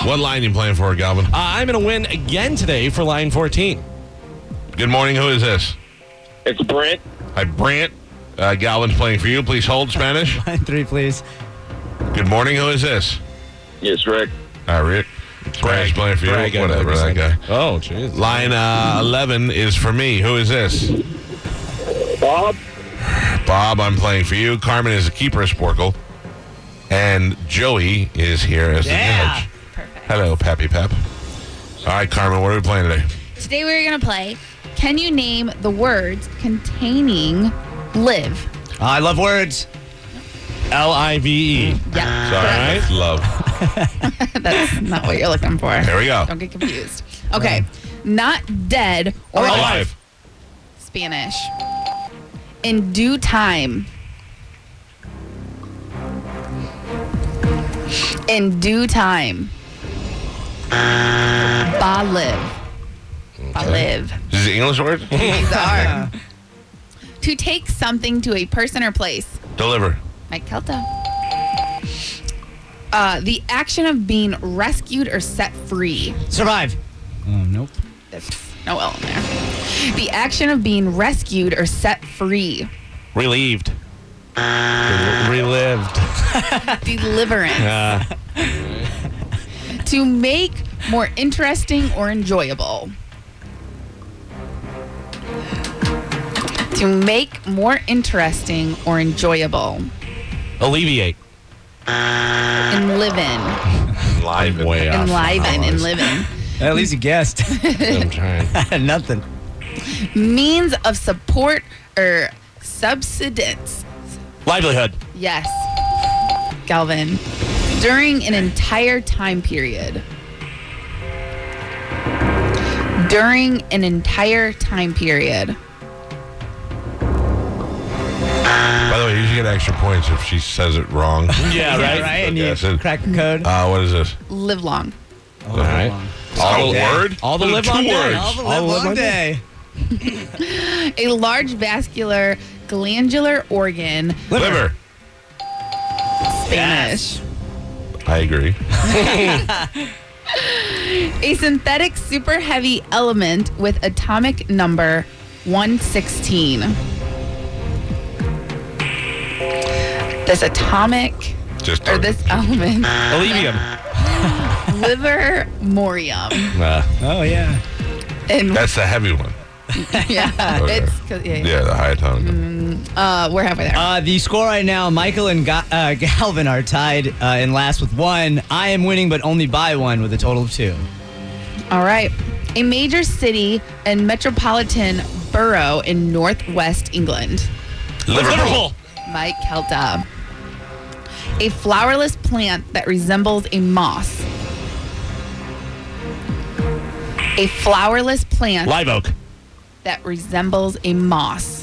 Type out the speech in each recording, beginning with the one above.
What line you playing for, Galvin? I'm going to win again today for line 14. Good morning. Who is this? It's Brent. Hi, Brant. Galvin's playing for you. Please hold Spanish. Line 3, please. Good morning. Who is this? Yes, Rick. Hi, Rick. Spanish playing for you. Greg, I Whatever, know that guy. Oh, jeez. Line 11 is for me. Who is this? Bob. Bob, I'm playing for you. Carmen is the keeper of Sporkle. And Joey is here as the judge. Perfect. Hello, Pappy Pep. All right, Carmen, what are we playing today? Today we're going to play Can You Name the Words Containing Live? I love words. Live. Yeah. Sorry, that's love. That's not what you're looking for. There we go. Don't get confused. Okay. Not dead or Alive. Spanish. In due time. In due time. Ba live. Ba live. Is it English word? These are. To take something to a person or place. Deliver. Mike Kelta. The action of being rescued or set free. Survive. Oh, nope. There's no L in there. The action of being rescued or set free. Relieved. Relived. Deliverance. To make more interesting or enjoyable. To make more interesting or enjoyable. Alleviate. Enliven. Live. Way off. Enliven. Enliven. At least you guessed. I'm trying. Nothing. Means of support or subsistence. Livelihood. Yes. Galvin. During an entire time period. During an entire time period. By the way, you should get extra points if she says it wrong. Yeah, right? Right? And you Yes, it- crack the code. What is this? Live long. All right. All the word? All the Those are live 2 long day. words. All the All live long day. day. A large vascular glandular organ. Liver. Spanish. I agree. A synthetic super heavy element with atomic number 116. This atomic Just or this element. Allevium. Livermorium. Oh, yeah. And That's the heavy one. yeah, Okay. it's 'cause- yeah. Yeah, the high atomic. We're halfway there. The score right now, Michael and Galvin are tied in last with 1. I am winning, but only by 1 with a total of 2. All right. A major city and metropolitan borough in northwest England. Liverpool. Mike Kelta. A flowerless plant that resembles a moss. A flowerless plant Live oak. that resembles a moss.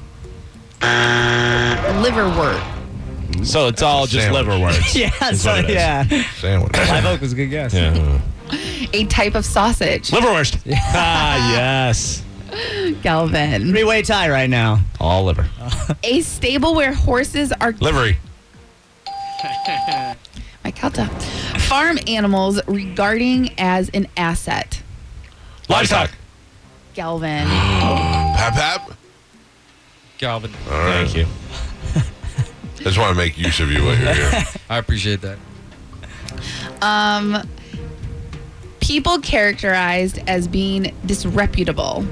Liverwort. So it's all just Sandwich. liver words. Yeah, Is so what it is. yeah. Sandwich. Live Oak was a good guess. Yeah. A type of sausage. Liverwurst. Ah, yes. Galvin. 3-way tie right now. All liver. A stable where horses are. Livery. Mike Kelta. Farm animals regarding as an asset. Livestock. Galvin. Pap. Galvin. All right. Thank you. I just want to make use of you while you're here. I appreciate that. People characterized as being disreputable.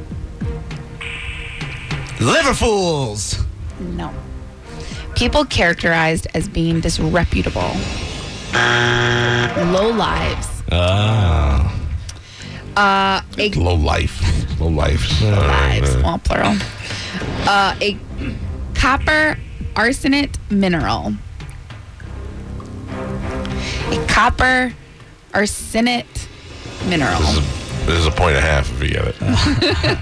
Liverfools. No. People characterized as being disreputable. Low lives. A Low life. Low life. lives, well, plural. A copper arsenate mineral. A copper arsenate mineral. This is a point and a half if you get it.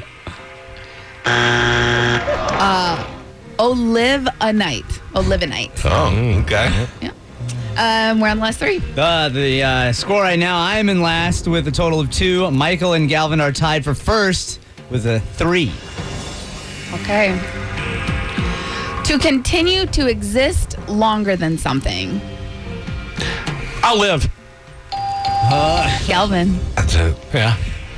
Olivenite. Oh, okay. We're on the last 3. The score right now, I am in last with a total of 2. Michael and Galvin are tied for first with a 3. Okay. To continue to exist longer than something. I'll live. Galvin. That's it. Yeah.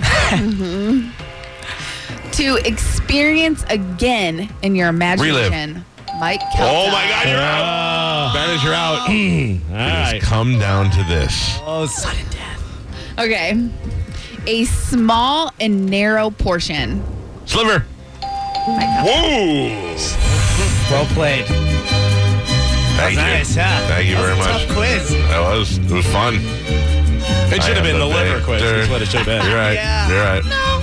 To experience again in your imagination. Mike Kelta. Oh my God, you're out. Banish, you're out. All It right. has come down to this. Oh, sudden death. Okay. A small and narrow portion. Sliver. Mike Kelta. Whoa. Well played. Thank you. Nice, huh? Thank you very That was a much. tough quiz. It was fun. It should have been the liver quiz. victor. That's what it should have been. You're right. Yeah. You're right. No.